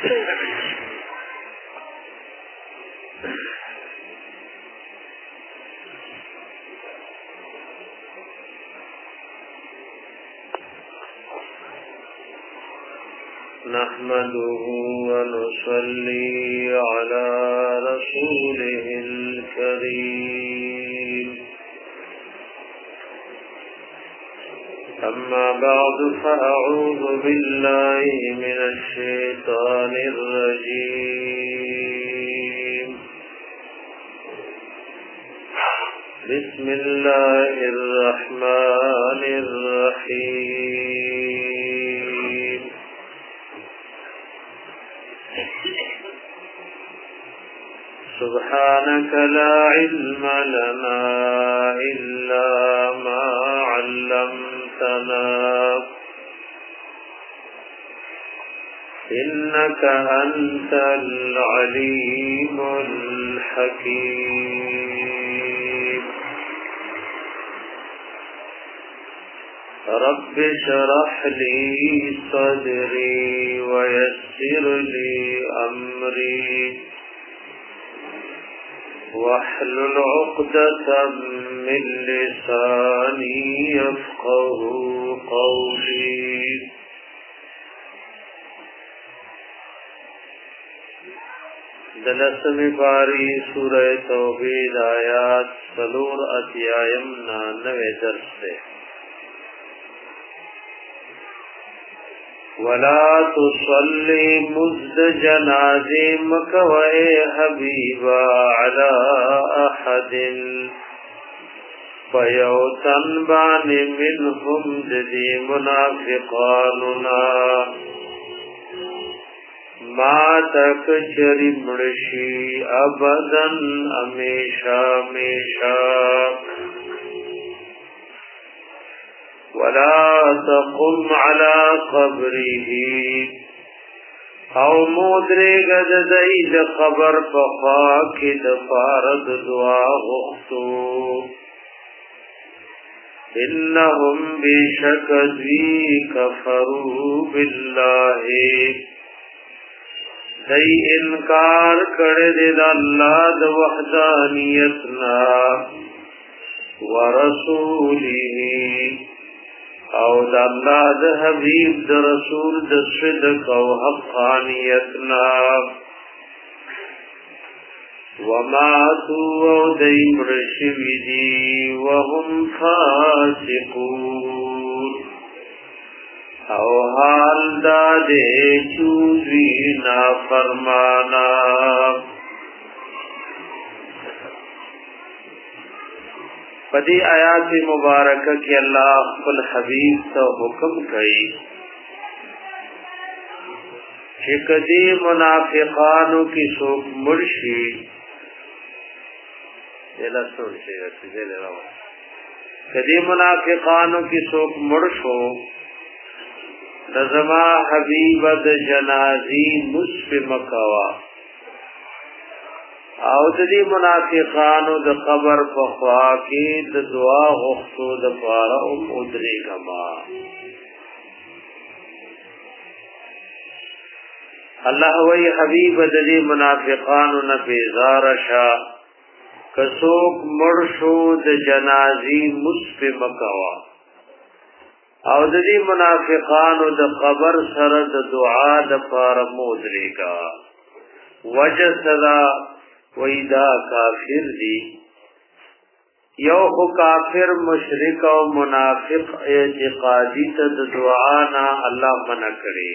नहमदुहु व नुसल्ली अला रसूलिहिल करीम। अम्मा बअद फअऊज़ु बिल्लाहि मिनश शैतानिर रजीम। बिस्मिल्लाहिर रहमानिर रहीम। सुब्हानक ला इल्म लना इल्ला मा अल्लमतना इन्नक अंतल अलीमुल हकीम। रब्बि शरह ली सदरी व यस्सिर ली अमरी वहलुल उक़दतम मिन लिसानी यफ़क़हू क़ौली। दलसमी पारी सूरह तौहीद आयात सलूर अध्यायम 99 दर्स से। वला तुसल्ली मुज़्द जनाज़े मकवे हबीबा अला अहदिन फयौतन बानि मिनहुम जदी मुनाफ़िक़ानुना मा तक चरी मुड़शी अबदन हमेशा हमेशा। वला तक़ुम अला क़ब्रिही औ मोदरे गदईद क़बर पफ़ाकिद फ़ारद दुआ गुख्तु इन्नहुम बेशक दी कफ़रू बिल्लाहि दई इनकार करे दे अल्लाह द वहदानियत ना व रसूलिही औ द अल्लाह द हबीब द रसूल द सिद्क़ औ हक़ानियत ना वमातू औ दई मृशिविदी वहुम फासिकून औ हाल दादे चूजी ना फरमाना। पदी आयात मुबारक की अल्लाह कुल हबीब तो हुक्म कई कि कदी मुनाफिकानों की सोख मुर्शी कदी मुनाफिकानों की सोख मुर्शो नज़मा हबीबद जनाजी मुस्फि मकवा औददी मुनाफिकानो द क़बर पख्वा के द दुआ गुख्तो द पारा उदरे गमा। अल्लाह वही हबीब ददी मुनाफिकानो न बेजारशा कसोक मुर्शो द जनाजी मुस्फि मकवा औददी मुनाफिकानो द क़बर सर द दुआ द पारा उदरे का वजह सदा वहीदा काफिर दी यो काफिर मुशरिक और मुनाफिक एतिकादी तद दुआ ना अल्लाह मना करे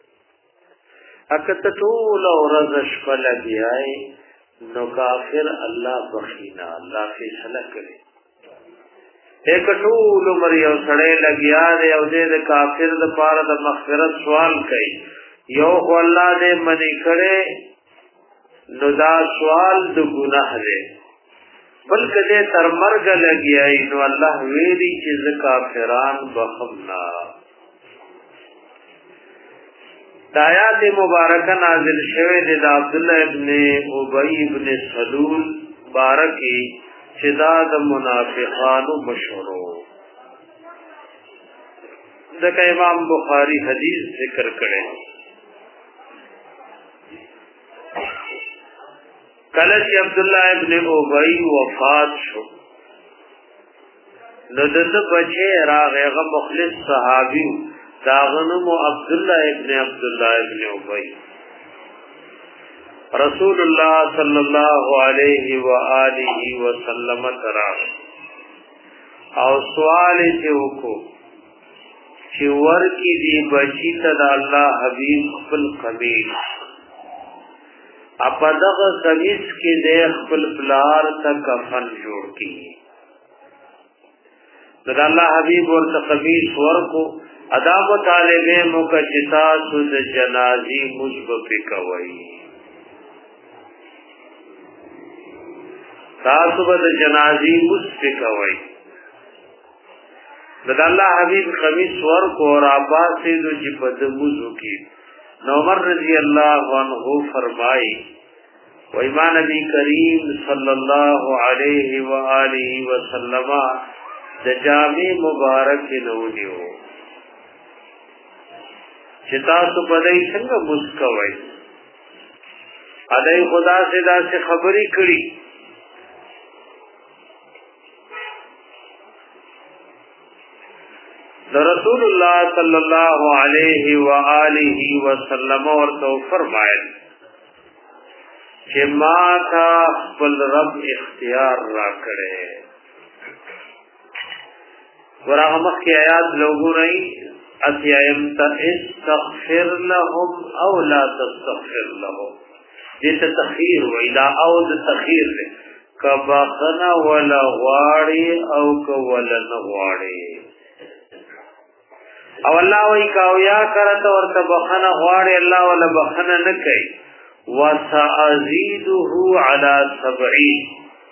अकत तूल और रज़शफल दियाए नो काफिर अल्लाह बखीना अल्लाह फैसला करे। एक टूल मरियो सड़े लगिया दे दे काफिर द पार द मग़फ़िरत सवाल कई यो अल्लाह दे मनी करे नुदा सवाल दो गुनाह दे बल्कि दे तर मर्ग लगिया नो अल्लाह वेरी चीज काफिरान बखमना। आयात मुबारक नाजिल शवे दे अब्दुल्लाह इब्ने उबई इब्ने सलूल बारकी शिदाद मुनाफिकान मशहूर जका इमाम बुखारी हदीस जिक्र करे کله چې عبد الله ابن ابي وفات شو نو دغه بچی راغی، هغه مخلص صحابي داغه نوم عبد الله ابن ابي. رسول الله صلی الله علیه و آله وسلم ترا او سوال ته وکړو چې ورکی دی بچی ته د الله حبیب خپل قمیص، اپا دغه قمیص کې د خپل پلار ته کفن جوړ کی. د الله حبیب ورته قمیص ورکو، ادا مطالبه مکجتا سود جنازي مجب کوي. تاسو به جنازي مجب کوي. د الله حبیب قمیص ورکو اور عباس دو چې په دموزو کې نو عمر رضی الله عنه فرمایي و ایمان نبی کریم صلی الله علیه و آله وسلم د جامع مبارک نو دیو چې تاسو په دې څنګه مسکوي. ادای خدا سے دا سے خبري کړي رسول الله صلی الله علیه و آله وسلم ورته فرمایل چې ما تا خپل رب اختیار را کړې. ورغه مخکې آیات لوګو رہی اتیم تستغفر لهم او لا تستغفر لهم، دې تخیر و اذا او تخیر کبا خنا ولا غواړي او کو ولا نغواړي. او الله وی کاو یا کرت ورته بخنه غواړي الله ولا بخنه نه کوي. وسأزيده على 70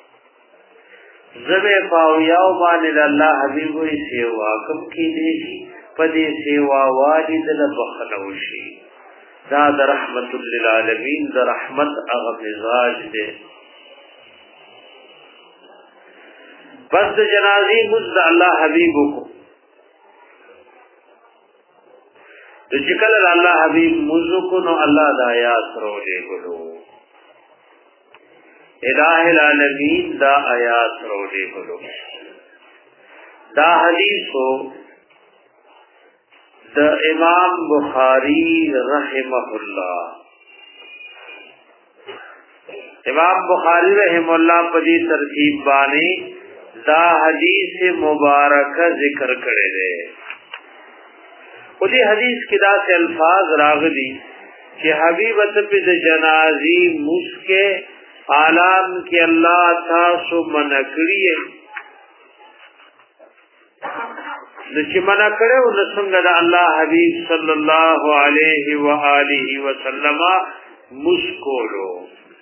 زبه پاو یاو باندې الله حبیب وی سیوا کم کی دی شي پدې سیوا واجد له بخنه وشي. دا د رحمت للعالمین د رحمت هغه مزاج دی. بس د جنازي مزد الله حبیب کو د چکل الله حبیب مزکو نو الله د آیات رولې ګلو الہ العالمین دا آیات رولې ګلو. دا حدیثو د امام بخاری رحمه الله، امام بخاری رحمه الله په دې ترتیب باندې دا حدیث مبارکه ذکر کړی دی. او دی حدیث کی دا سے الفاظ راغلی کہ حبیبت پہ جنازی مسکے عالم کی اللہ تاسو منکڑی ہے نچی منکڑے و نسنگ دا اللہ حبیب صلی اللہ علیہ وآلہ وسلم مسکولو.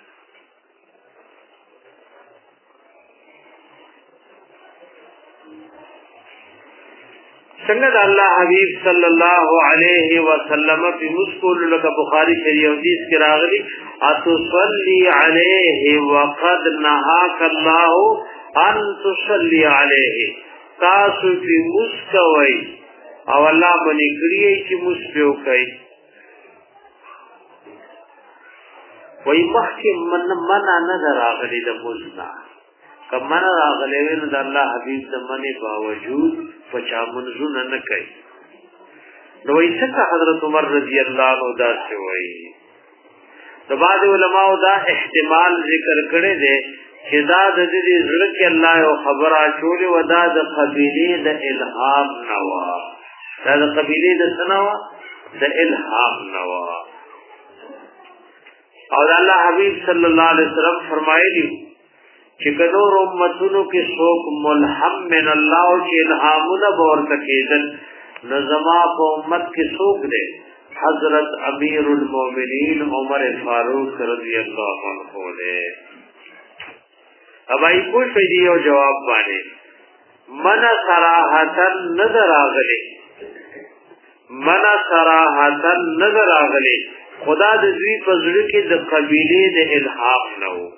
څنګه د الله حبیب صلی الله علیه وسلم په مسکول لکه بخاری شریف حدیث کې راغلی اتصلی علیه وقد نهاک الله ان تصلی علیه، تاسو په مسکوي او الله باندې کړی چې مسکو کوي. وای مخکې من نه راغلی د مسنا کمن راغلی نو د الله حبیب د منی باوجود پچا منزونه نه کوي. نو ایسه حضرت عمر رضی الله عنه دا څه وایي. د بعض علماء دا احتمال ذکر کړی دی چې دا د دې زړه کې الله یو خبره چولې و دا د قبیله د الهام نوا، دا د قبیله د سنوا د الهام نوا. او الله حبیب صلی الله علیه وسلم فرمایلی چې کدور امتونو کې څوک ملهم من الله او چې الهامونه ورته کېدل نظما په امت کې څوک دی حضرت امیر المؤمنین عمر فاروق رضی الله عنه دی. ابای پوښ دی یو جواب باندې من صراحتن نظر اغلی، من صراحتن نظر اغلی خدا د دوی په زړه کې د قبیله د الهام نه و.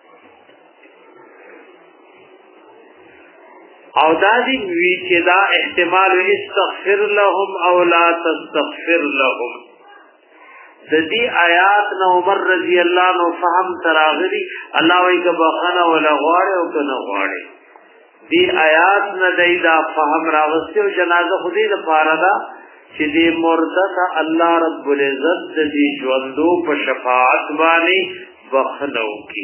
او دادی وی چې دا احتمال استغفر لهم او لا تستغفر لهم، د دې آیات نو عمر رضی الله عنه فهم تراغلی الله وایي که بخنه ولا غواړي او که نه غواړي دې آیات نه دا فهم راغسته او جنازه خودي د پاره دا چې دې مرده الله رب العزت دې ژوندو په شفاعت باندې بخنو کی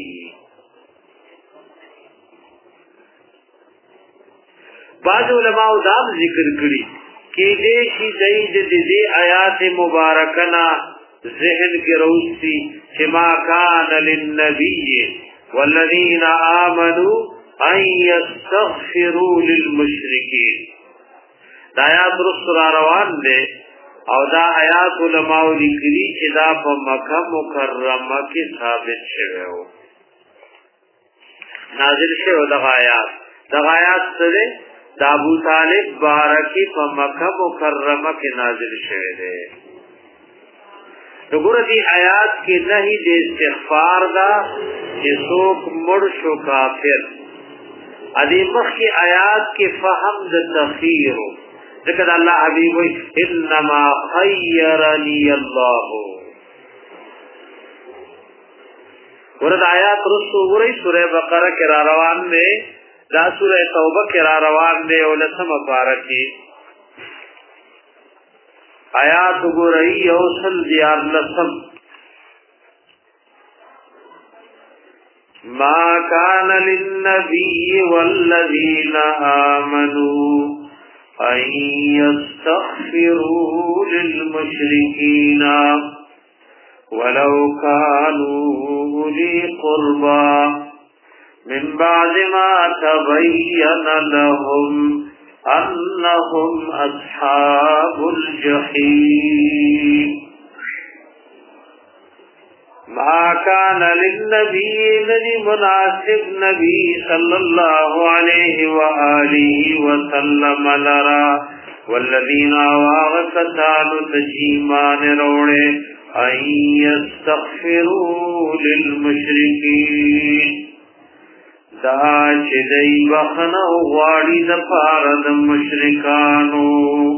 بعض علماء دا ذکر کړي کې دې شي دې آیات مبارکنا ذهن کې روسي چې ما کان للنبي والذین آمنوا ان يستغفروا للمشركين دا آیات رسول روان دي او دا آیات علماء لیکلي چې دا په مکه مکرمه کې ثابت شوی و نازل شوی دا آیات سره دا ابو طالب بارکی په مکه مکرمه کې نازل شوی دی وګوره دې آیات کې نهي د استغفار دا چې څوک مړ شو کافر ادي مخکې آیات کې فهم د تخیر ذکر الله حبیب وي انما خيرني الله ورته آیات رسو ورې سورې بقره کې را روان دي دا سورې توبه کې را روان دي او لسمه بارکی آیات ګورئ او سل دیار لسم ما كان للنبي والذين آمنوا أن يستغفروا للمشركين ولو كانوا أولي قربى من بعد ما تبين لهم أنهم أصحاب الجحيم ما كان للنبي الذي مناسب نبي صلى الله عليه وآله وسلم لرا والذين واغتانوا تجيمان روڑے أن يستغفروا للمشركين دا چې دای بخنه غواړي د پاره د مشرکانو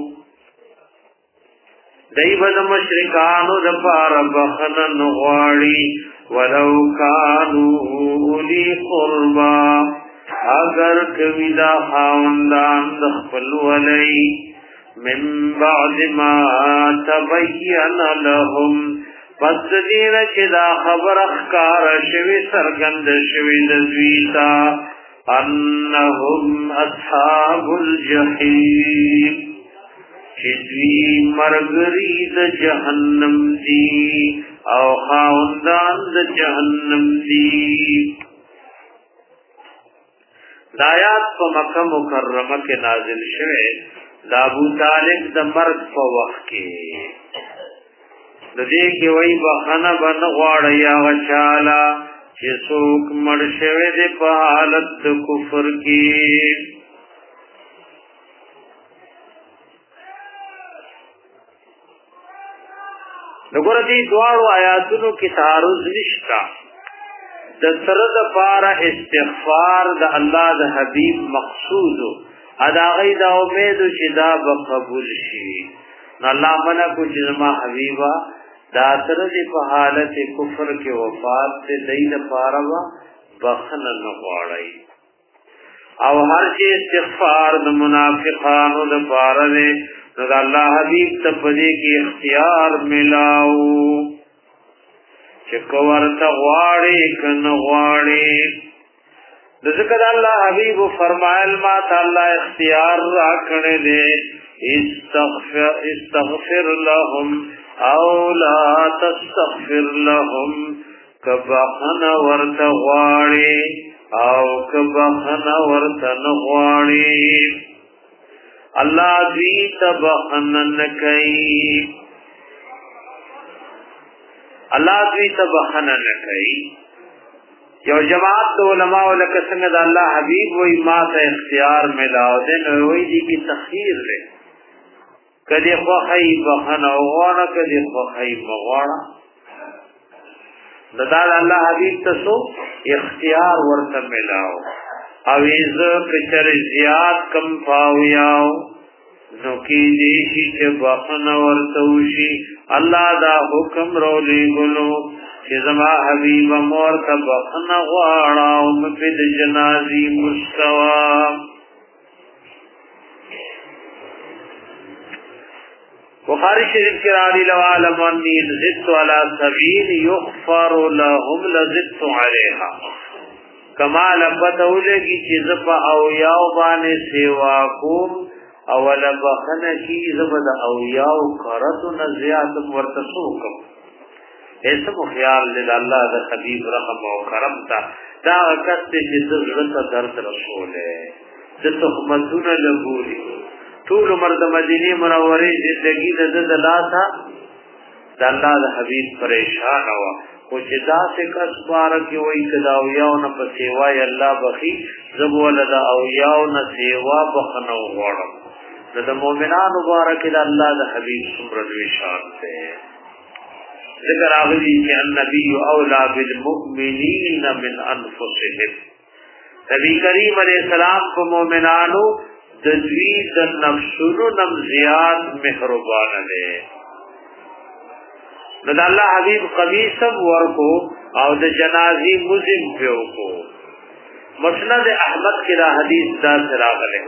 دای به د مشرکانو د پاره بخنه غواړي ولو کانوا لی قربا اگر کوي دا خاوندان د خپل ولي من بعد ما تبين لهم پس دین چې دا خبر اخکار شوی سرګند شوی د دویتا انهم اصحاب الجحیم چې دوی مرګري د جهنم دي او خاوندان د جهنم دي دا آیات په مکه مکرمه کې نازل شوه د ابو طالب د مرګ په وخت کې د دې کې وای بخنه بن غواړی یا چالا چې څوک مړ شوی دی په حالت د کفر کې وګوره دې دواړو آیاتونو کې تعارض نشته د سره د پاره استغفار د الله د حبيب مقصود ادا غي دا امید چې دا به قبول شي الله منا کو چې ما حبيبا دا سره د په حالت کفر کې وفات ته دین پاره وا بخنه نه غواړي او هر چې استغفار د منافقانو د پاره نه د الله حبيب ته پدې کې اختیار ملاو چې کوورته غواړي کنه غواړي ذکر الله حبيب فرمایل ما تعالی اختیار را کړې دې استغفر لهم او لا تستغفر لهم کبخن ورته غواړي او کبخن ورته نه غواړي الله دې تبخن نکي الله دې تبخن نکي یو جماعت علماء لکه څنګه د الله حبيب وای ما ته اختیار ملاو دې نو وای دي کی تخیر لري کدی خو خی بخنه وغواړه کدی خو خی مغواړه دا الله حبيب تاسو اختیار ورته ملاو او ایزه کچر زیاد کم پاویاو نو کی دیشی چه بخن ورتوشی اللہ دا حکم رولی گلو چه زما حبیب مورتا بخن غاڑاو مپید جنازی مستوا بخاری شریف کی راوی لوالم انی لزدت علی سبیل یغفر لهم لزدت علیہا کمال پتولگی چیز پا اویاو بانے سیوا کوم اول بخن کی زبد اویاو کرتو نزیاد ورتسوکم ایسا مخیال لل اللہ دا حبیب رحم و کرم تا دا کستے چیز غلط درد رسول ہے دا تخمتون لگولی طول مرد مدینی منوری زندگی نزد اللہ تھا دا اللہ دا حبیب پریشان ہوا کچھ دا سے کس بارکی وی کدا اویاو نا پا سیوائی اللہ بخی زبوال دا اویاو نا سیوا بخنو غورم دا مومنان مبارکی دا اللہ دا حبیب سمرد وشان تے ذکر آغلی کہ النبی اولا بالمؤمنین من انفسهم نبی کریم علیہ السلام کو مومنانو تجوید النفسونو نم زیاد محربان لے ند اللہ حبیب قمیصم ورکو او د جنازی مزم پیو کو مسند احمد کی را حدیث دا سراغ لے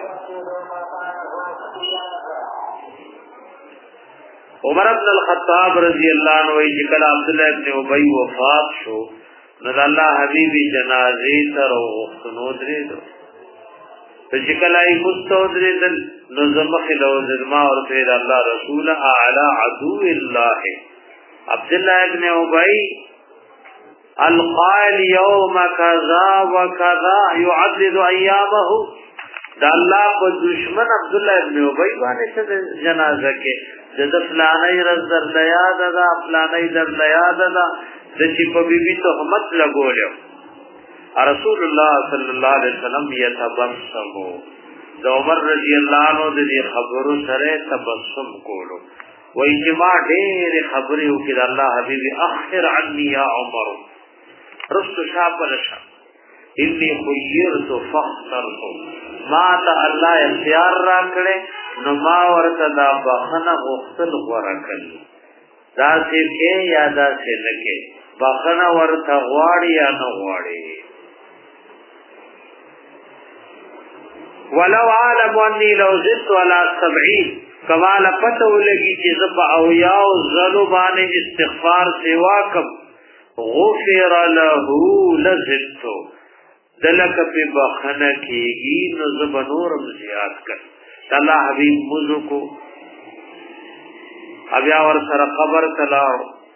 عمر بن الخطاب رضی اللہ عنہ جکل عبداللہ ابن عبی وفات شو ند اللہ حبیبی جنازی تر و غختنو درے دو فجکل آئی مستودرے دل نظمخ لوزدما اور پید اللہ رسول اعلی عدو اللہ عبداللہ ابن عبی القائل یوم کذا و کذا یعدد ایامه دا اللہ کو دشمن عبداللہ ابن عبی بانے سے جنازہ کے جد فلانی رز در لیاد دا فلانی در لیاد دا دچی پا بی بی تحمت لگو لیو رسول اللہ صلی اللہ علیہ وسلم یتبسمو دا عمر رضی اللہ عنہ دی خبرو سرے تبسم کولو و اجماع دیر خبریو کہ اللہ حبیبی اخر عنی یا عمر رست شاپ لشا انی خیرتو فخترتو ما تا اللہ اختیار را کرے نما ورطا دا بخن غختل غرکل دا سے کے یا دا سے لکے بخن ورطا غواڑی یا نغواڑی ولو عالم انی لو زدت علی 70 کمال پتو لگی چی زب اویاو ظلمان استغفار سواکم غفر لہو لزدتو دلک پی بخنکی گی نزب نورم زیاد کر اللہ حبیب مزو کو ابیاور سر قبر تلاو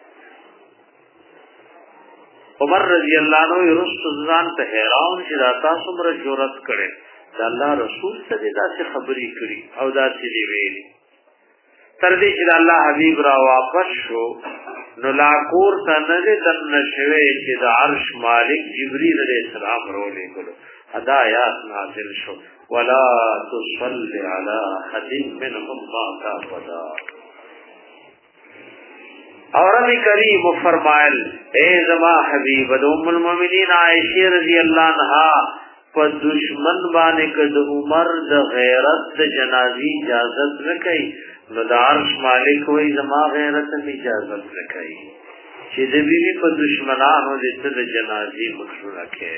عمر رضی اللہ عنہ رست زان تحیران چی داتا سمر جورت کرے دا اللہ رسول سے دا سے خبری کری او دا سے دی ویلی تردی چی دا اللہ حبیب را واپس شو نو لاکور تا نزی دن نشوے چی دا عرش مالک جبریل علیہ السلام رو لے گلو ادا آیات نازل شو ولا تصل علی حد منهم مات ابدا اور ابھی کریم فرمائل اے زما حبیب ام المؤمنین عائشہ رضی اللہ عنہا پر دشمن بانے کد عمر د غیرت د جنازی اجازت نکئی نو د عرش مالک وی زما غیرت اجازت نکئی چې د بیوی په دشمنانو د جنازی مخرو رکھے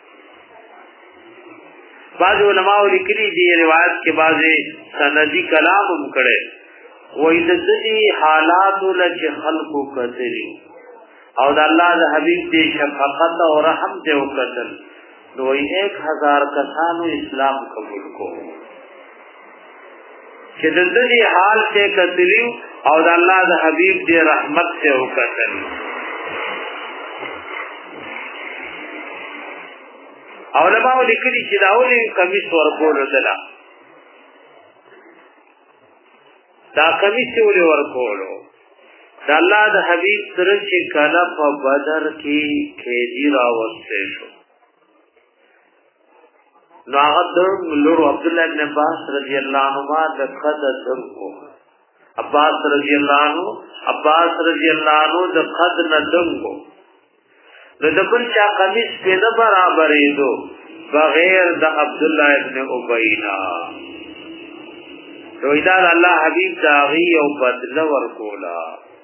بعض علماء لکلی دی روایت کے بعض سندی کلام هم کړي وای د دې حالات لچ خلقو کتلی او د الله د حبیب دی شفقت او رحم دی وکتل نو 1000 کسانو اسلام قبول کو چې د دې حال سے کتلی او د الله د حبیب دی رحمت سے وکتل علماء لیکلي چې داولي کمیس ورکول دلا دا کمیس ولې ورکولو د الله د حبیب سره چې کله په بدر کې کېدی راوسته شو نو هغه لور عبد الله بن عباس رضی الله عنهما د قد دغو عباس رضی الله عنه د قد ندغو نو د بل چا قمیص په نه برابرې دو بغیر د عبد الله ابن ابینا رویدار الله حبیب داغي او بدله ورکولا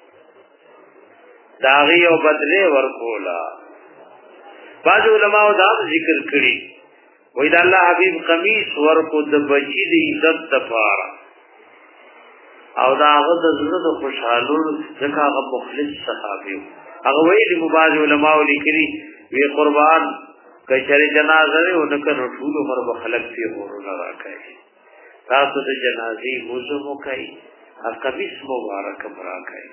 داغي او بدله ورکولا بعض علماء دا ذکر کړي وای دا الله حبیب قمیص ورکو د بچی د عزت لپاره او دا هغه د زړه د خوشحالو ځکه هغه مخلص صحابي هغه ویلي مباز علماء لیکلي وی قربان کچره جنازه او نکړو ټول عمر به خلق په ورونه راکړي تاسو د جنازي موضوع مو کوي قمیص مبارک راکړي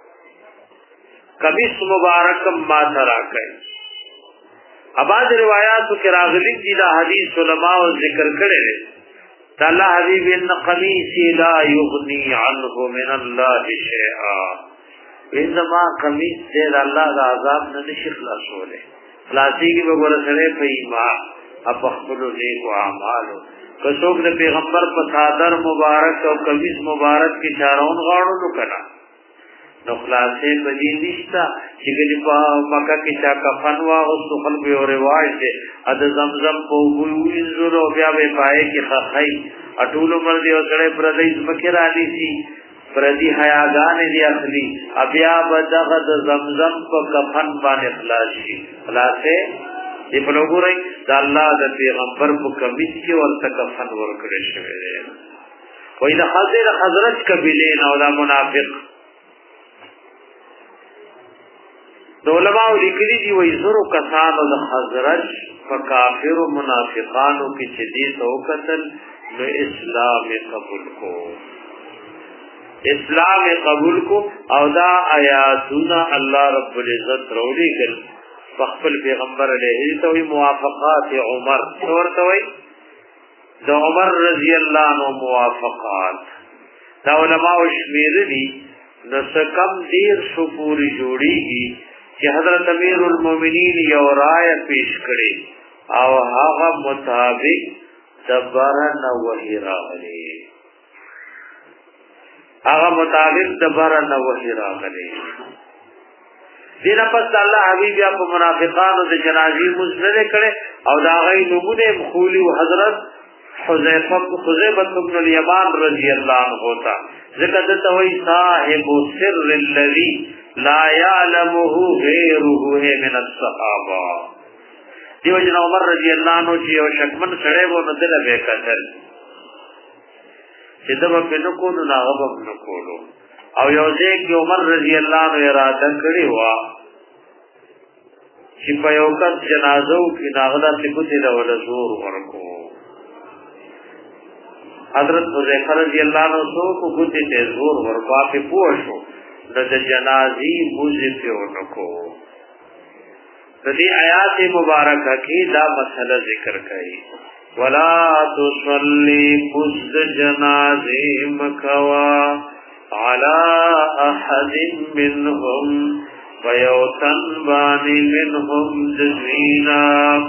قمیص مبارک ما راکړي اباظ روایاتو کې راغلي دي دا حدیث علماء ذکر کړي دي تعالی حبیب ان قمیصی لا یغنی عنه من الله شیئا انما قمیص دې الله د عذاب نه نشي خلاصوله خلاصي کې به ورسره په ایمان اپ خپل نیک اعمالو کڅوګ د پیغمبر په صادر مبارک او قمیص مبارک کې چارون غاړو نو کړه نو خلاصې په دې نشتا چې ګلی په مکه کې چا کفن واغستو خلک یو رواج دی ا د زمزم په وینځلو بیا به پای کې خخای اټول مر دی او سره پردې مکه را دي سي پردي حیاګان دی اخلي بیا بدغه د زمزم په کفن باندې خلاص شي خلاصې دی په لګورای د الله د پیغمبر په کمیس کې ورته کفن ورکړی شوی دی وای د حضرت قبیله نو دا منافق د علماء لیکلي دي وای زرو کسانو د حضرت په کافر او منافقانو کې چې دې تو قتل نو اسلام قبول کو او دا آیاتونه الله رب العزت روړي ګل خپل پیغمبر علیه ته موافقات عمر ورته وای د عمر رضی الله عنه موافقات دا علماء شمیر دي نو سکم دیر شپوري جوړيږي چې حضرت امیر المؤمنین یو رائے پیش کړي او هغه مطابق دبرن وحی راغلی دین پس الله حبیب یا په منافقانو د جنازي مزله کړي او دا غي نمونه مخولی او حضرت حذیفه بن الیمان رضی الله عنه تا ذکر ته وای صاحب سر الذی لا يعلمه غيره من الصحابه دیو جن عمر رضی الله عنه چې یو شکمن سره وو نو دل به کتل چې دا په نو کو نو هغه نو کولو او یو ځکه عمر رضی الله عنه اراده کړی و چې په یو کس جنازو کې ناغدا تکوتی دا ول زور ورکو حضرت حذیفه رضی الله عنه سو کو کوتی ته زور ورکو په پوښو د جنازي موزه په ونکو د دې آیات مبارکه کې دا مسله ذکر کړي ولا تصلي فسد جنازه مکوا على احد منهم ويوتن باني منهم جزينا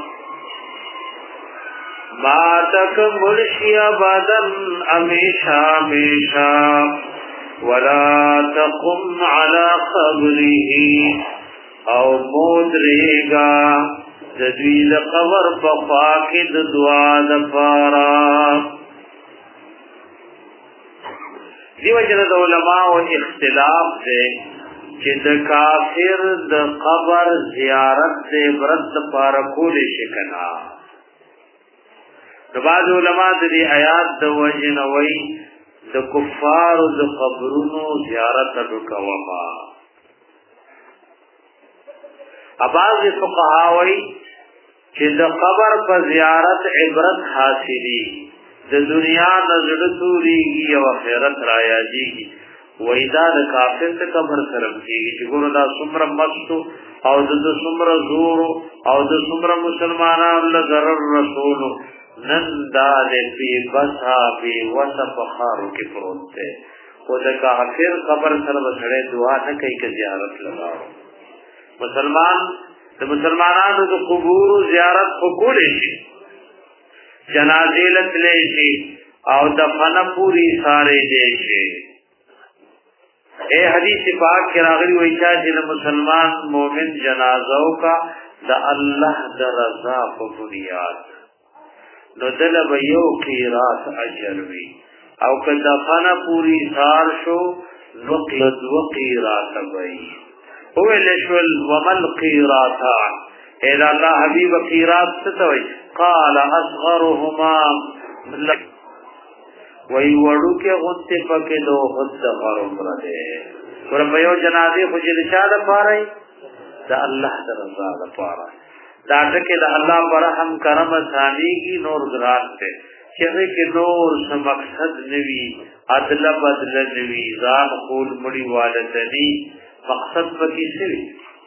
ما تک مرشی ابدن امیشا میشا ولا تقم على قبره او مودریگا جدویل قبر بفاقد دعا دفارا دیو جند علماء و اختلاف دے چې د کافر د قبر زیارت دے برد پارکول شکنا د بعض علماء د دې آیات د وجنوي د کفار د قبرونو زیارت وکوما اباظ فقهاوی چې د قبر په زیارت عبرت حاصلي د دنیا نظر توریږي او آخرت رايږي وېدا د کافر ته قبر سره کېږي چې ګور دا څومره مستو او د څومره زور او د څومره مسلمانانو له ضرر رسول نن دا دې بسا به وسف خارو کې پروت ده او د کافر قبر سره وسړې دعا نه کوي چې زیارت لگاو مسلمانانو د قبور زیارت وکول شي جنازې لتلې شي او دفن پوری ساره دي شي اے حدیث پاک کې راغلی وایي چې مسلمان مومن جنازو کا د الله د رضا په بنیاد نو دل به یو قیراط اجر وی او که دفن پوری سار شو نقلد وقیرات بئی اویلشول ومل قیراتان اذا اللہ حبیب قیرات ستوئی قال اصغرهما وی وڑو کے غنطے پکے دو خود دفر عمر دے ورپیو جنازے خوشی دچا دا پارای دا اللہ دا رضا دا پارای دا ٹکے دا اللہ برحم کرم ثانی کی نور گران تے چہرے کے نور سے مقصد نوی عدل بدل نوی زان خول مڑی والدنی مقصد پکی سوی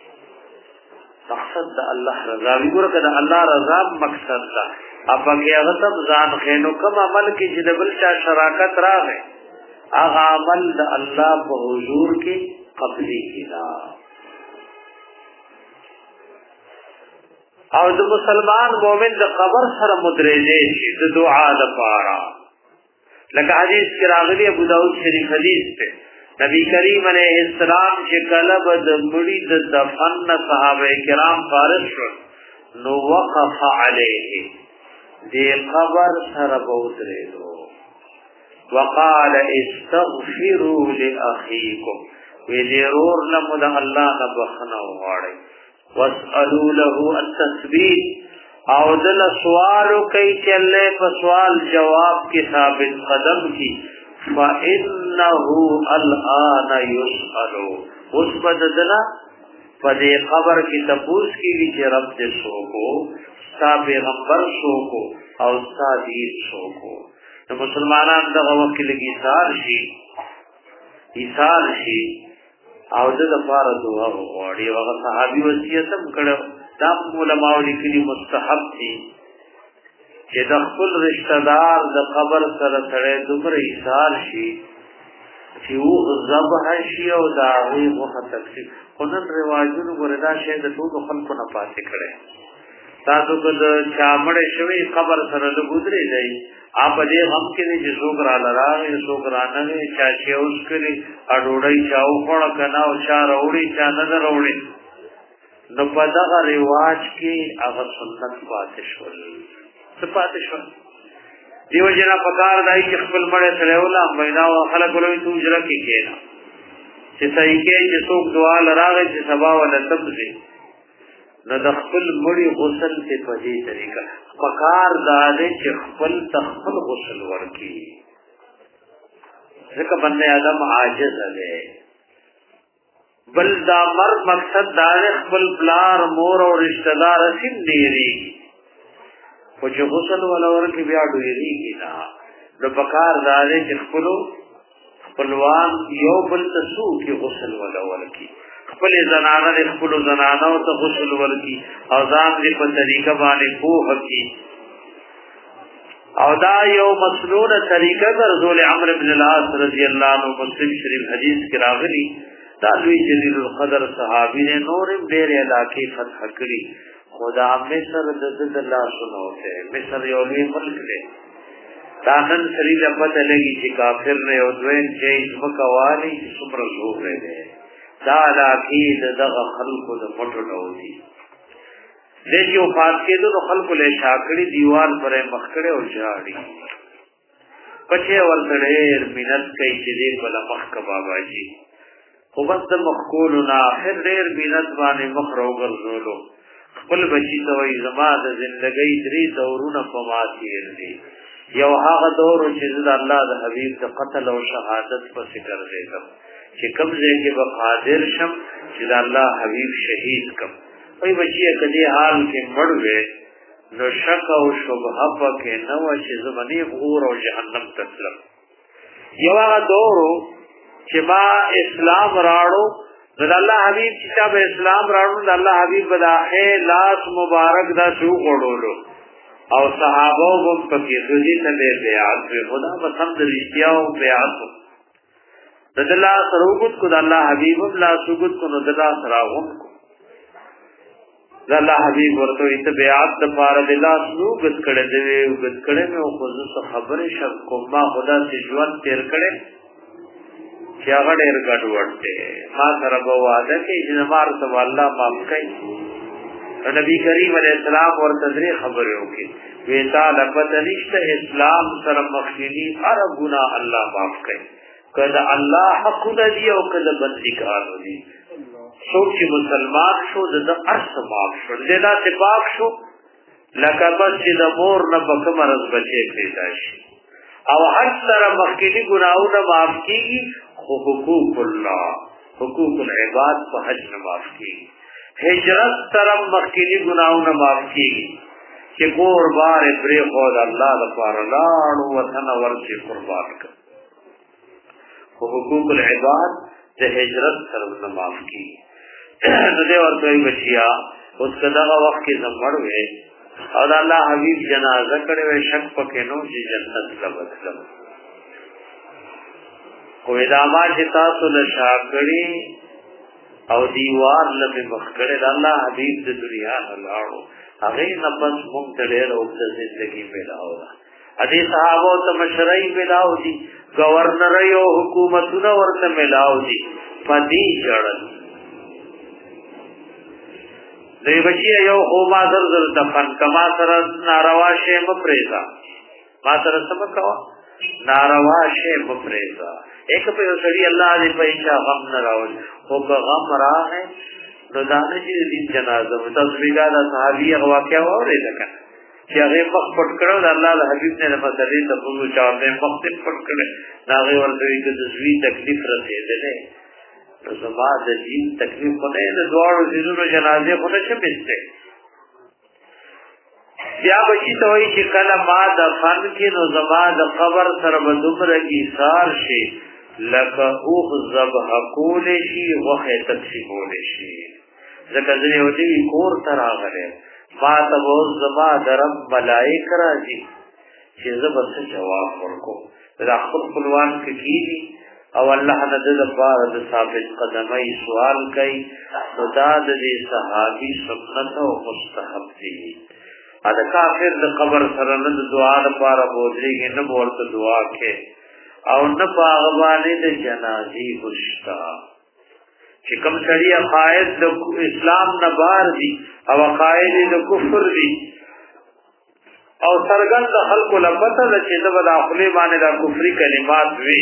مقصد دا اللہ رضا وی گورا کہ دا اللہ رضا مقصد دا اب اگے اغتم زان خینو کم عمل کی جدبل چا شراکت را گئے اغا عمل دا اللہ بحضور کی قبلی کی لا او د مسلمان مومن د قبر سره مدرجه شي د دعا د پاره لکه حدیث کې راغلی ابو داود شریف حدیث ته نبی کریم علیہ السلام چې کله د مړي د دفن صحابه کرام فارغ شو نو وقف علیه دې قبر سره بودرېدو وقال استغفروا لاخيكم وی دې رور لمد الله نه بخنه وغواړي واسألوا له التثبيت او دل سوالو کئی چلے فسوال جواب کی ثابت قدم کی فإنه الآن يسألو اس بددنا فدے خبر کی تپوس کی ویچے رب دے سوکو ستا پیغمبر سوکو او ستا دین سوکو تو مسلمانان دا وقت لگی ایثار شی او د لپاره دعا وغواړي هغه صحابي وصیت هم کړو دا علماء لیکلي مستحب دي چې د خپل رشتہ دار د قبر سره سره دومره ایثار شي چې او ذبح شي او دا وي مخه تکلیف خونن رواجونو وردا شه د ټول خلکو نه پاتې کړي تاسو د چامړې شوی قبر سره د ګذري دی آپ دې هم کې چې څوک را لراغه څوک را نه چا چې اوس کړي اډوړی چاو خړ کنا او چا وروړي چا نه وروړي نو په دغه رواج کې هغه سنت پاتې شول دیو جنا پکار دای چې خپل مړ سره ولا مینا او خلک ولوي تو جره کې کېنا چې صحیح کې چې څوک دعا لراغه چې سبا ولا تبدي نو د خپل مړی غسل ته په دې طریقه پکار داده چې خپل تخپل غسل ورکی ځکه بنده آدم عاجز دی بل دا مر مقصد دار خپل بلار مور او رشتہ دار سیم دیری خو چې غسل ولا ورکی بیا ډویری کینا د پکار داده چې خپلوان یو بل تسو کې غسل ولا ورکی خپل زنانه د خپل زنانه او ته غسل ورکی او ځان دې په طریقه باندې پوه کی او دا یو مسنون طریقه د رسول عمرو بن العاص رضی الله عنه مسلم شریف حدیث کې راغلی دا لوی جلیل القدر صحابی نے نور ډېر علاقې فتح کړي خدا مصر د الله سنوته مصر یو لوی ملک دی داخل شریف پته لګي چې کافر نه او دوین چې مکوالی څومره زور دی دا علاقید دغه خلقو د پټو ډوتی دیکھو فات کې دو خلقو له شاکړي دیوال پرې مخکړه او جاړي پچې ورته مینت کوي چې دې بل مخک بابا جی خو بس د مخکولنا اخر ډېر مینت باندې مخ راوګرځولو خپل بچی ته وي زما د ژوندۍ درې دورونه په ما تیر دي یو هغه دور چې د الله د حبيب د قتل او شهادت په فکر دی چې کوم ځای کې به قادر شم چې د الله حبيب شهید کم وای بچی کدی حال کې مړ وې نو شک او شبهه پکې نه و چې زمنی غور او جهنم تسلم یو هغه دور چې ما اسلام راړو د الله حبيب چې په اسلام راړو د الله حبيب بداخه لاس مبارک دا شو غړولو او صحابه هم پکې دوی ته بیعت خدا په سم د رښتیا او بیعت د الله سروګت کو د الله حبيب الله سروګت کو نو د الله سراغم کو د الله حبيب ورته اتباعت د پاره د الله سروګت کړه دی وګت کړه مې او خو خبره شپ کوم ما خدا سے ژوند تیر کړه چې هغه ډېر ګډ ورته ما سره په واده کې چې مار ته الله معاف کړي نبی کریم علیہ السلام ورته درې خبرې وکړي وی تا لپاره نشته اسلام سره مخکینی هر ګناه الله معاف کوي کله الله حق دی او کله بندګار دی څوک چې مسلمان شو د ارث معاف شو دا ته پاک شو لکه بس چې د مور نه په مرز بچي پیدا شي او هر سره مخکینی ګناهونه معاف کیږي خو حقوق الله حقوق العباد په حج نه معاف کیږي هجرت طرف مخکینی گناہوں معاف کی کہ کور بار پرے خود اللہ دفار لاڑ وطن ورسی قربان کر حقوق العباد سے ہجرت طرف معاف کی ندے اور کوئی بچیا اس کا دغا وقت کی زمڑ ہوئے اور اللہ حبیب جنازہ کڑے ہوئے شک پکینو جی جنت لبت لب کوئی داما چتا تو نشاکڑی او دیوار لمه مخکړه د الله حبیب د دنیا لاړو هغه نه پس مونږ ته ډېر او د ژوندۍ ملاو ده ادي صحابه ته مشرعي ملاو دي گورنر یو حکومتونه ورته ملاو دي پدې جړل دوی بچي یو او ما زر دفن کما سره ناروا شی مپریزا ما سره سم کوا ناروا شی مپریزا ایک پہ سڑی اللہ علیہ پیشا غم نہ راول وہ غم رہا ہے تو دانے جی دین جنازہ میں تصویرہ دا صحابی واقعہ ہوا رہے لکھا کہ اگر وقت پٹ کرو دا اللہ حبیب نے مسئلے تفضل چاہتے ہیں وقت پٹ کرے ناغی والدوی کے تصویر تکلیف رسے دلے تو زمان دین تکلیف ہونے دوار و زیدون و جنازے ہونے سے ملتے بیا بچی توئی چې کله ما دفن کې نو زما د قبر سره به دومره ایثار شي لکه اوخ ذبح کول شي وخه تقسیمول شي ځکه ځنې ودی کور ته راغلی ما ته به زما د رب ملائک راځي چې زه به څه جواب ورکوم دا خپل خپلوان کې کېږي او الله نه د لپاره د ثابت قدمۍ سوال کوي نو دا د دې صحابي سنت او مستحب دي ادا کافر د قبر سره نه د دعا لپاره بوځيږي نه ورته دعا کوي او نه باغبانه د جنازي خوشتا چې کوم سړی عقاید د اسلام نه بار دي او عقاید د کفر دي او سرګند خلق لپاره چې د داخلي باندې د کفري کلمات وي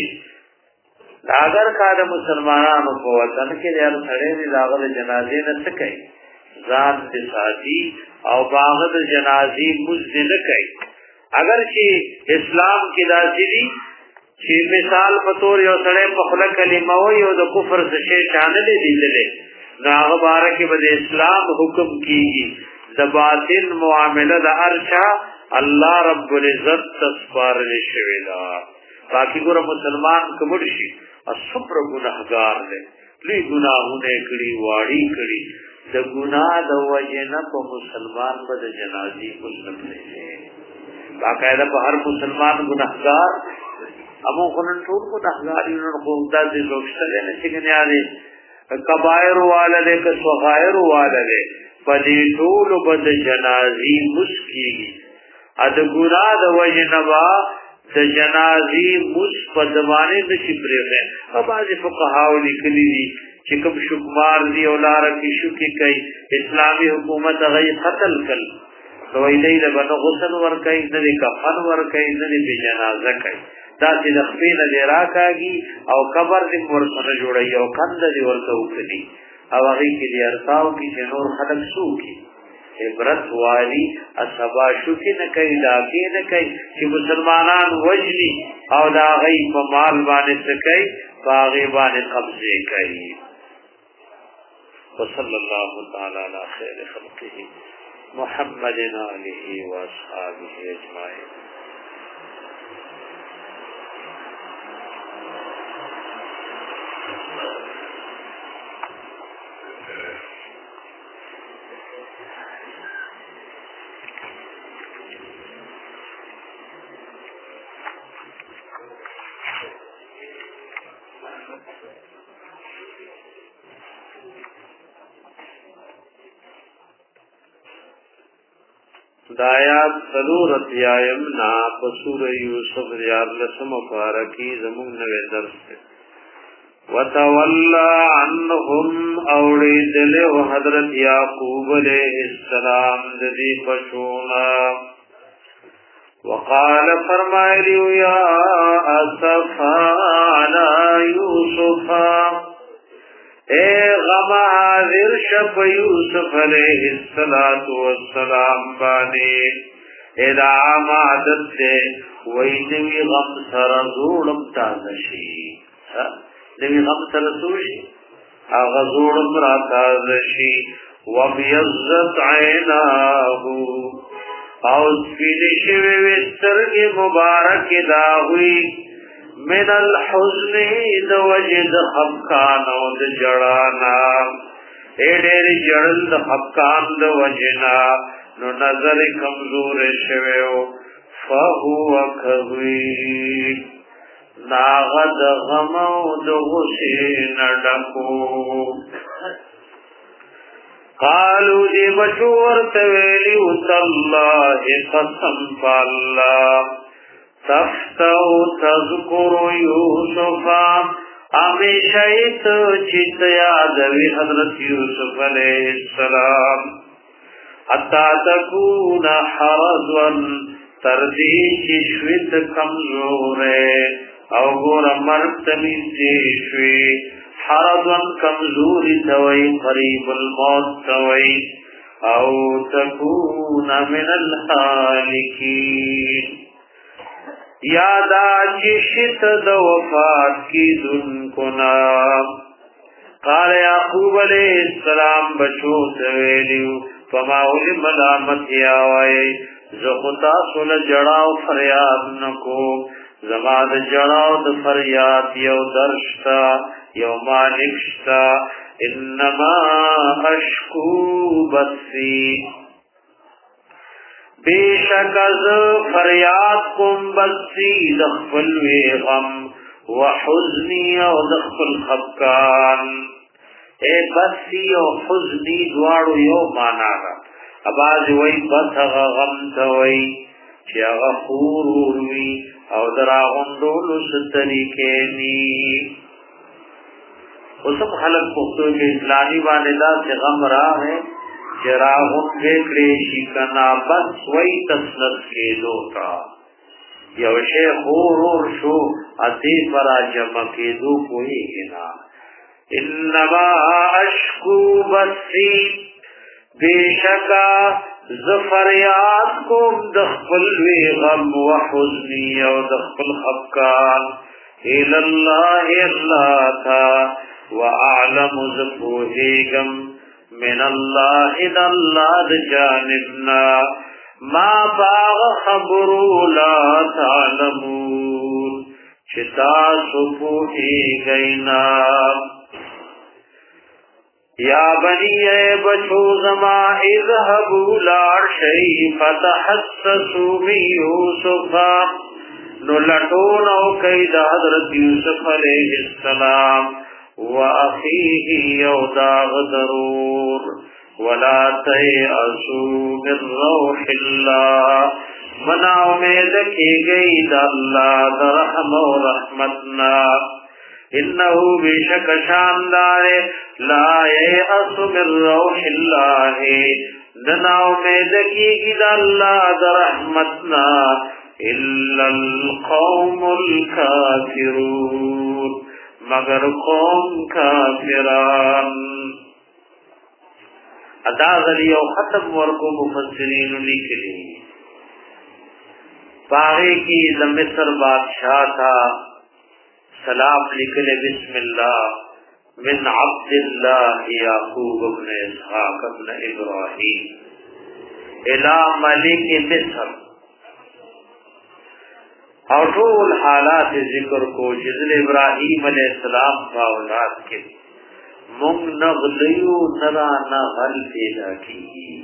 اگر کا د مسلمانانو په وطن کې د سړی د داغله جنازې نه تکي ذات د ساتي او باغ د جنازې مزد نه کوي اگر چې اسلام کې داسې دي چې مثال په تور یو سړی په خپل کلمه وي او د کفر څخه شي شامل دي دي نو هغه باره کې به اسلام حکم کیږي د باطن معامله د ارشا الله رب العزت تصفار لشي دا باقي ګور مسلمان کومړ شي اصبر ګناهګار دي لوی ګناهونه کړی واړی کړی د ګناه د وجنه په مسلمان باندې جنازي مسلم نه باقاعده په هر مسلمان ګناهګار امو خلن ټول ګناهګار یو نه کومدا دي لوښتل نه چې کنياري کبائر والے ک صغائر والے په دې ټول باندې جنازي مسکیږي ا د ګناه د وجنه د جنازي مسفد باندې د شپره او بعض فقهاو لیکلي دي چې کوم شکمار دی او لار کې شو کې کوي اسلامي حکومت غي قتل کړ نو ایدې له باندې غسل ور کوي د کفن ور کوي د جنازه کوي دا چې د خپل نه راکاږي او قبر دې ورسره جوړي او کند دې ورته وکړي او هغه کې دې ارتاو کې چې نور خلق شو کې عبرت والی اسبا شو کې نه کوي دا کې نه کوي چې مسلمانان وجني او دا غي په مال باندې څه کوي باغی باندې قبضه کوي وصلى الله تعالى على خير خلقه محمد آله واصحابه اجمعين دایات ضرورت یایم نا پسور یوسف دیار لسم پارکی زمون نوے درس وتولى عنهم اوڑی دل و حضرت یعقوب علیہ السلام ددی پشونا وقال فرمائلیو یا اسفا علی یوسفا اے غم حاضر شپ یوسف علیہ السلام بانے ادعام عادت دے وینوی غم سر زولم تازشی نوی غم سر سوشی آغا زولم را تازشی وبیزت عیناہو اوز پیلشوی وسترگ مبارک داوی من الحزن د وجد خفقان او د جړانا اډېر جړل د خفقان د وجنا نو نظر کمزور شویو فهو کذوی ناغد غم او د غصې نډکو قالو دی بشور تویلی تالله قسم فالله تفتو تذکر یوسفا امیشیت چیت یادوی حضرت یوسف علیہ السلام حتی تکون حرزون تردی چشویت کمزورے او گور مرتبی تیشوی حرزون کمزوری توی قریب الموت توی او تکون من الحالکین یادا چشت د وفات کی دن کنا قال یعقوب علیہ السلام بچو تویلیو فما اولی ملامت یاوائی زخطا سول جڑاو فریاد نکو زماد جڑاو د فریاد یو درشتا یو مالکشتا انما اشکو بسی بیشک از فریاد کم بسی دخفل وی غم وحزنی او دخفل خفقان اے بسی او حزنی دوارو یو مانا را اباز وی بسغ غم توی چی غفور وی او دراغندولو ستریکینی اسم خلق پختو کے اسلامی والدہ سے غم را ہے چراغن بیکڑی شکنا بس وی تسلط کے دوتا یو شیخ اور شو اتی پرا جمع کے دو کوئی گنا انما اشکو بسی بیشکا زفریات کم دخل وی غم وحزنی او دخل خفقان الاللہ اللہ تا واعلم زفوہیگم من اللہ دلاد جانبنا ما باغ خبرو لا تعلمون چتا سپوہی گئینا یا بنی اے بچو زما اذهبوا لارشی فتحسسوا من یوسفا نو لٹونو قید حضرت یوسف علیہ السلام وَأَخِيهِ يَوْدَاغ ضَرُورٌ وَلَا تَيْأَسُوا مِنْ رَوْحِ اللَّهِ منا امید کی گئی دا اللہ دا رحم و رحمتنا انہو بیشک شاندار لا یأس من روح اللہ ننا امید کی گئی دا اللہ دا رحمتنا الا القوم الكافرون مگر قوم کافران ادا غلی او ختم ورکو مفسرین لکھلی باغی کی مصر بادشاہ تھا سلام لکھلے بسم اللہ من عبد اللہ یعقوب ابن اسحاق ابن ابراہیم الى ملک مصر اور طول حالات ذکر کو جزل ابراہیم علیہ السلام کا اولاد کے منگ نغلیو نرا نغل پیدا کی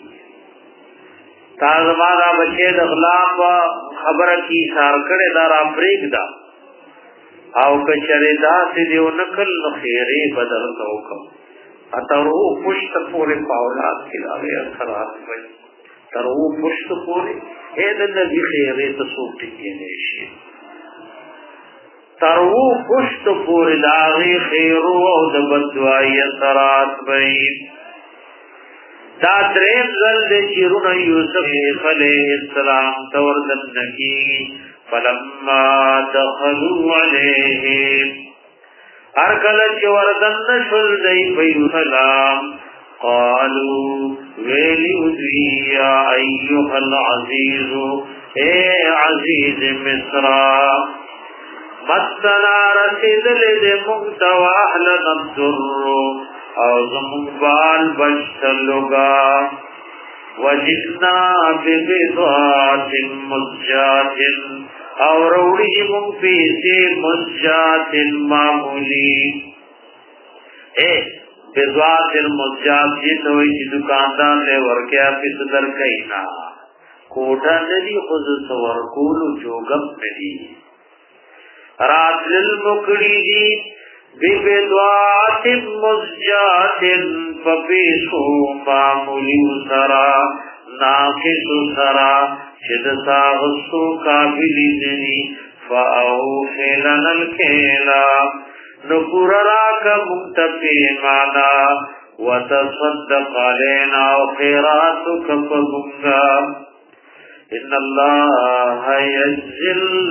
تازمانا بچے دغلام و خبر کی سارکڑ دارا بریک دا او کچرے دا سے دیو نکل نخیرے بدل توکم اترو پشت پورے پاولاد کلاوے اثرات بھئی ترو پشت پورے اے نبی خیرے تصوب ٹکی نیشی ترو پشت پور داغی خیرو او دبدوائی اثرات بین دا درین زلد چیرون یوسف علیہ السلام توردن نکی فلما دخلوا علیہم ارکلچ وردن نشل دی پیو سلام قالوا ویلیو دی یا ایوہ العزیز اے عزیز مصرا مستنا رسید لد مغتو احلنا الدر او زمون بال بشتلوگا وجدنا ببضاعت مزجات او روڑی من پیسی مزجات معمولی بضاعت مزجات جیتوئی چی دکاندار لے ورکیا پیس در کئینا کوٹا ندی خود سورکولو جوگم ندی رات للمکڑی دی ببضاعت مزجات فبیسو معمولی سرا ناقص سرا چد ساغسو قابلی دنی فاوفلن الکیلا نپور راکا مکتفی مانا وتصدق علینا وخیراتک فگنگا ان اللہ یجزی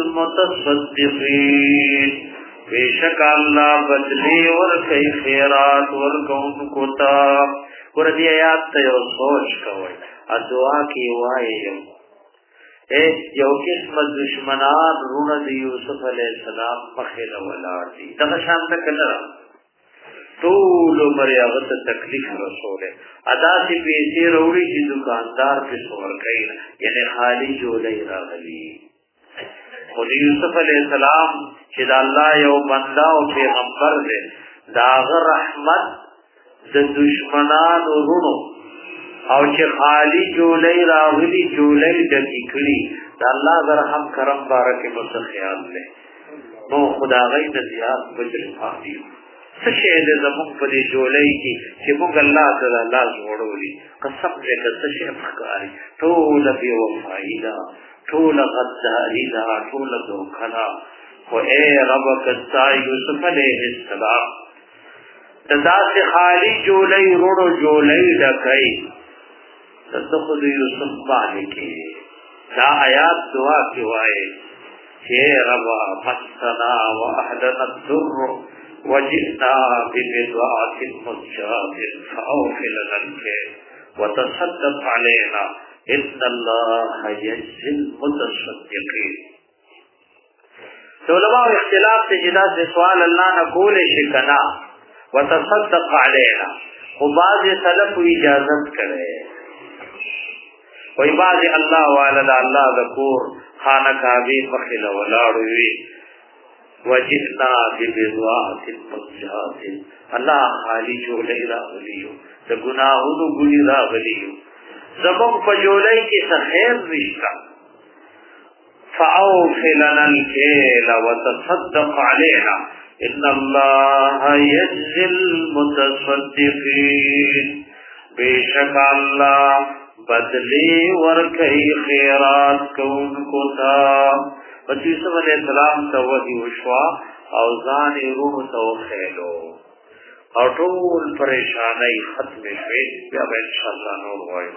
المتصدقین بیشک اللہ بدلی ورکی خیرات ورکون کتا وردی آیات تا یو سوچ کوئی ادعا کی وائی یو قسم دشمنان رون دی یوسف علیہ السلام مخیل ولار دی دغشان تک لرا طول عمر اغت تکلیف رسول ہے ادا سی پیسی روڑی چی دکاندار پی سور کئی یعنی خالی جولی راغلی خود یوسف علیہ السلام چی دا اللہ یو بندہ و پیغمبر دے داغ رحمت دا دشمنان رونو او چی خالی جولی راغلی جولی دکی کری دا اللہ دا رحم کرم بارک مسخیال لے نو خدا غی نزیاد بجر فاقیو سشید زمون پدی جولی کی چی مونگ اللہ تا اللہ زوڑولی قسم دے که سشید مخکاری طول بی وفائی دا طول غداری دا طول دوکنا و اے رب کتا یوسف علیہ السلام دا سے خالی جولی روڑو جولی لکئی دا خود یوسف مالکی دا آیات دعا کی وائے اے رب مسنا و احلنا الدر وجئنا ببضاعت مزجات فأوفلنا الكيل وتصدق علينا ان اللہ یجزی المتصدقین تو علماء اختلاف سے جدا سے سوال اللہ نہ کولے شکنا وتصدق علینا و بعض سلف اجازت کرے و بعض اللہ والد اللہ ذکور خانہ کعبی مخل ولاڑوی وجئنا ببضاعت مزجات اللہ خالی جولے راغلیو دا گناہونو گلی راغلیو زمون پجولی کی سخیر رشتہ فاوفلنا الکیل وتصدق علینا ان اللہ یجزی المتصدقین بیشک اللہ بدلی ورکی خیرات کون کو تھا بس یوسف علیہ السلام تا وحی وشوا اوزان روح تو خیلو اور طول پریشانی ختم شوی بیا با انشاءاللہ نور ہوئی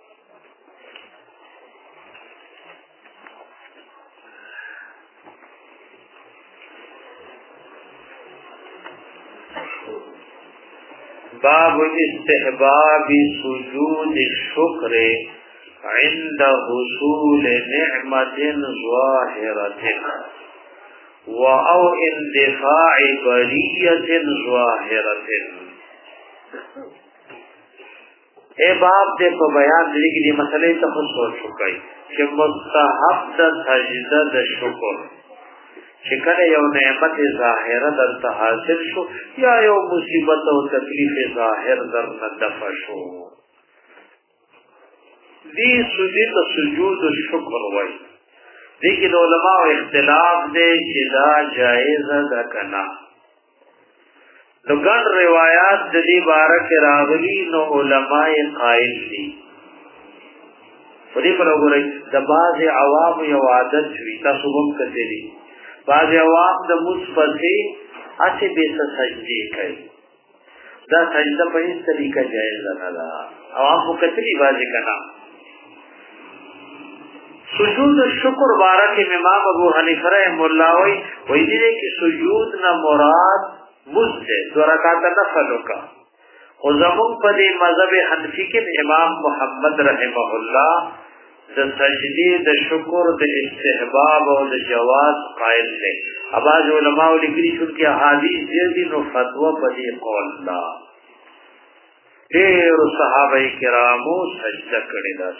باب استحباب سجود الشکر عند حصول نعمت ظاہرت و او اندفاع بریت ظاہرت اے باب دے کو بیان دلی کی دی مسئلے تخص ہو چکائی کہ مستحب دا سجدہ دا شکر چکن یو نعمت ظاہر در تحاصل شو یا یو مصیبت و تکلیف ظاہر در ندفع شو دی سجد سجود شکر وی لیکن علماء اختلاف دے چدا جائز دا کنا نو گن روایات دلی بارک راغلی نو علماء قائل دی ودی پر اگو رئی دا باز عوام یو عادت شوی تا صبح کتے دی بعض عوام د مصفتی اسی بیسا سجدی کئی دا سجدہ په هیڅ طریقه جائز نه ده عوام کو کتلی بازی کنا سجود شکر بارک امام ابو حنیفه رحمہ اللہ وی دې کې سجود نہ مراد مسجد دو رکعت نفل کا او زمون په دې مذهب حنفی کې امام محمد رحمہ اللہ د سجدی د شکر د استحباب او د جواز قائل دي اباظ علماء لیکلي چې احادیث دې نو فتوا په دې قول لا ډېر صحابه کرامو سجده کړی دا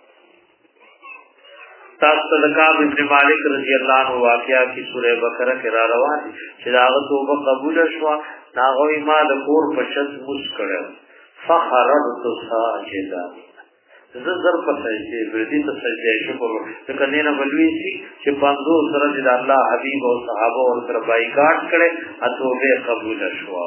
تاسو د کعب ابن مالک رضی الله عنه واقعیا کی سورہ بقرہ کې را روان دي چې داغه توبه قبول شوه ناغوی ما د کور په شت مس کړو فخرت ساجدا زر په سجده بردي ته سجده شکر څنګه نه بلوي چې 500 سره د الله حبيب او صحابه او تر بایکاټ کړي توبه قبول شوه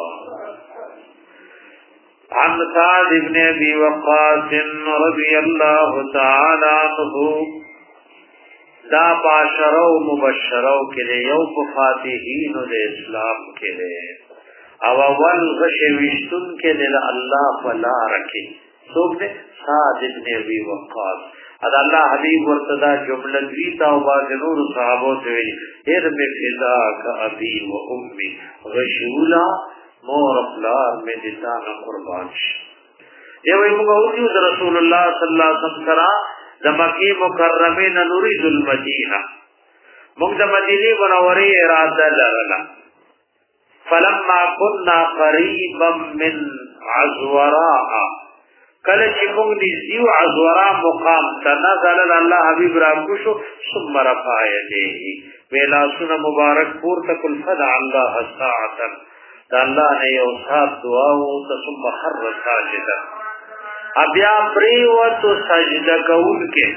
عن سعد ابن ابي وقاص رضي الله تعالى عنه دا باشرو مبشرو کړي یو په فاتحین د اسلام کړي او اول غشويشتون کړي د الله فلا رکي څوک دې سعد ابن ابي وقاص ادا الله حبيب ورتدا جمله دوی تا او باز نور صحابه ته وی هر می فدا کا ابي و امي غشولا مور افلار می دتا قربان یو موږ او رسول الله صلی الله علیه وسلم کرا د مکی مکرمه نورید المدینه موږ د مدینه منوره اراده لرله فلما كنا قريبا من عزوراء کله چې موږ دې یو عزورا مقام تنزل الله حبيب راکوشو ثم رفع يديه ویلا سن مبارک پور تکل فدع الله ساعتا دا الله نه یو صاحب دعا او ثم خر ساجدا ابیا پریوتو سجده کول کې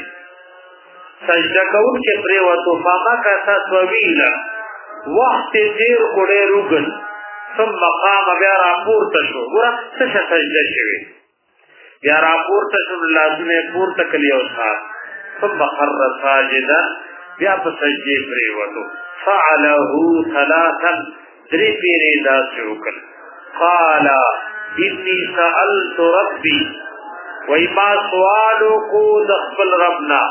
پریوتو فاما کاسا طویلا وخت دیر کوډه روغل ثم قام بیا راپور تشو ګور څه سجده شوی بیا راپور تشو لازمه پور تکلی او صاحب ثم خر ساجدا بیا په سجده پریوتو فعله ثلاثا درې پیری دا شوکل قال انی سألت ربي وما سوالو کو دخل ربنا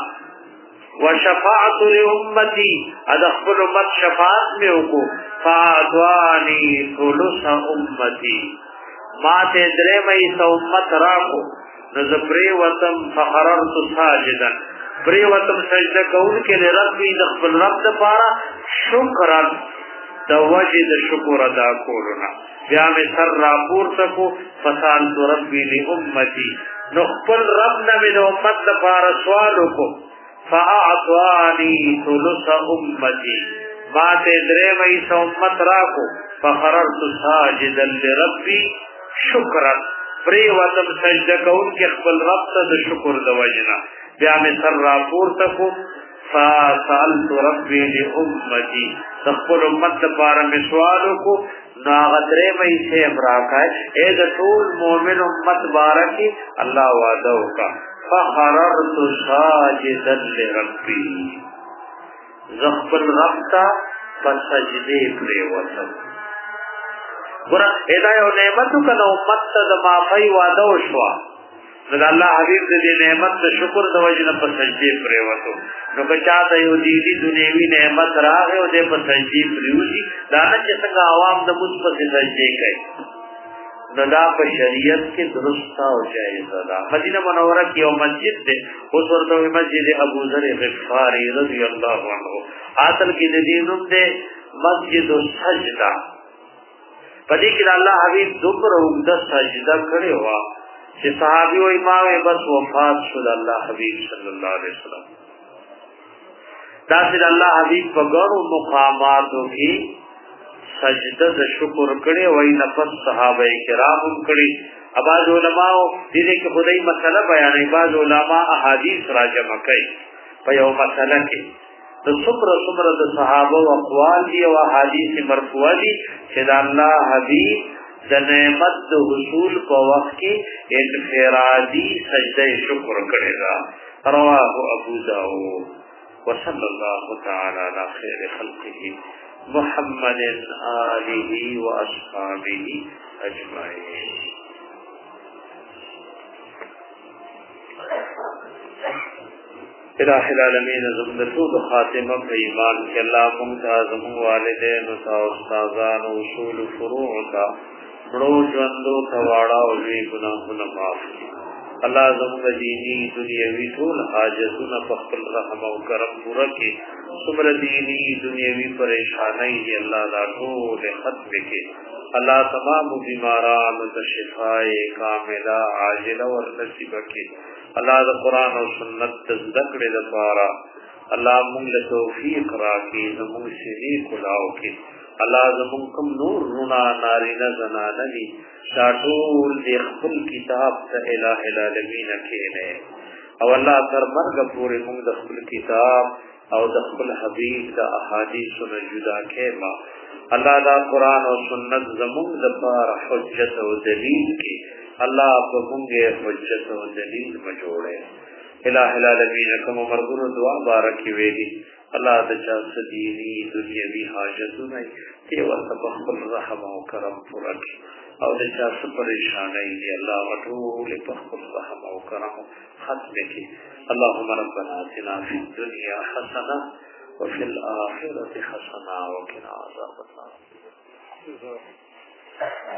وشفاعت لامتی ادخل امت شفاعت میں کو فادوانی ثلث امتی ما ته درې مې امت راکو نذبری وتم فقررت ساجدا پری وتم سجده کول کې ربي دخل رب د پارا شکر د وجد شکر ادا کولنا بیا می سر راپور تکو فسالت ربي لامتی نو خپل رب نه د امت لپاره سوال وکړو فاعطاني ثلث امتي ما ته درې مې امت راکو فخررت ساجدا لربي شکرا پری وتم سجده کول کې خپل رب ته د شکر د وجنا بیا می سر راپور تکو فسالت ربي لامتي خپل امت لپاره می سوال وکړو ناغدرے میں سے امراکا ہے اے دا طول مومن امت بارکی اللہ وعدہ کا فخررت ساجدا لربی زخبل ربتا فسجدے پرے وطن گورا ایدہ یو نعمتو کنا امت تا دا معافی وعدہ شوا نو اللہ حبیب دے نعمت دا شکر دا وجنا پسجدے پرے وطن نو بچاتا یو دیدی دنیوی نعمت راغے و دے پسجدے پریوزی دانا چسنگا عوام دا مجھ سجدے گئے نو دا پا شریعت کے درستا ہو جائزہ دا مدینہ منورہ کی یو مسجد دے اس وردو مسجد ابو ذر غفاری رضی اللہ عنہ آتل کی دینم دے مسجد سجدہ پدی کہ اللہ حبیب دبر اگدہ سجدہ کھڑے ہوا کہ صحابی و امام بس وفات شد اللہ حبیب صلی اللہ علیہ وسلم داسل اللہ حبیب پا گرو مقاماتو کی سجدہ شکر کڑے وی نفس صحابہ کرام کڑی بعض علماء دیدے کہ خدای مسئلہ بیانے بعض علماء احادیث راجمہ کئی پا یو مسئلہ کی تو سمر دا صحابہ و اقوال دی و احادیث مرفوع دی کہ اللہ حبیب دا نعمت دا حصول پا وقت کی انفرادی سجدہ شکر کڑے دا رواہ ابو داؤد وصلی اللہ تعالی علی خیر خلقه محمد آله واصحابه اجمعین. الہ العالمین زمد طول خاتمہ په ایمان کې الله مونږ ته زموږ والدین او استادان او اصول فروع ته مړو ژوندو ته واړه او لوی ګناهونه معاف کړي. الله زموږ دینی دنیوي ټول حاجتونه په خپل رحم او کرم پوره کړي. څومره دینی دنیوي پریشانۍ دي الله دا ټول ختم کړي. الله تمام بیمارانو ته شفای کامله عاجله ورنصیب کړي. الله د قرآن او سنت د ذکر لپاره الله موږ له توفیق راکړي، زموږ سینې کلاو کړي. الله زموږ کوم نور رونا نارینه زنانه دي دا ټول د خپل کتاب ته الہ العالمین کښېنوي او الله تر مرګه پورې موږ د خپل کتاب او د خپل حبیب د احادیثو نه جدا کړي. الله دا قرآن او سنت زموږ لپاره حجت او دلیل کړي. الله په موږ حجت او دلیل مجوړه. الہ العالمین کوم مرګونو دعا بارکی ویلي الله د چا دینی دنیوي حاجتونه دی ورته په خپل رحم او کرم پوره کړي او د چا پریشانۍ دی الله ټول په خپل رحم او کرم ختم کړي. اللهم ربنا آتنا فی الدنیا حسنه وفي الآخرة حسنه وقنا عذاب النار.